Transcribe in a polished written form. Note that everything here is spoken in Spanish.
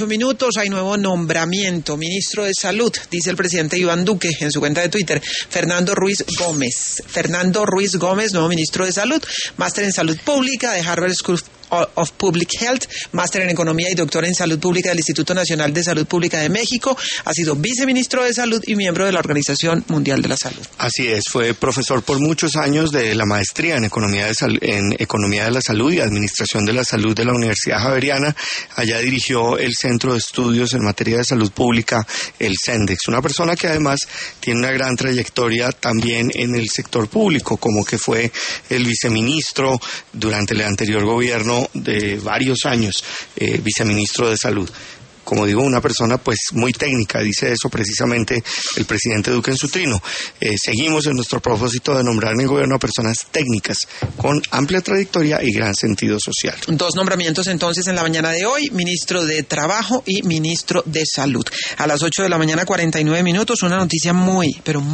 Minutos, hay nuevo nombramiento, ministro de Salud, dice el presidente Iván Duque en su cuenta de Twitter. Fernando Ruiz Gómez, nuevo ministro de Salud, máster en Salud Pública de Harvard School of Public Health, máster en Economía y doctor en Salud Pública del Instituto Nacional de Salud Pública de México. Ha sido viceministro de Salud y miembro de la Organización Mundial de la Salud. Así es, fue profesor por muchos años de la maestría en Economía de la Salud y Administración de la Salud de la Universidad Javeriana. Allá dirigió el Centro de Estudios en Materia de Salud Pública, el CENDEX. Una persona que además tiene una gran trayectoria también en el sector público, como que fue el viceministro durante el anterior gobierno de varios años, viceministro de Salud. Como digo, una persona pues muy técnica, dice eso precisamente el presidente Duque en su trino. Seguimos en nuestro propósito de nombrar en el gobierno a personas técnicas con amplia trayectoria y gran sentido social. 2 nombramientos entonces en la mañana de hoy, ministro de Trabajo y ministro de Salud. A las 8 de la mañana, 49 minutos, una noticia muy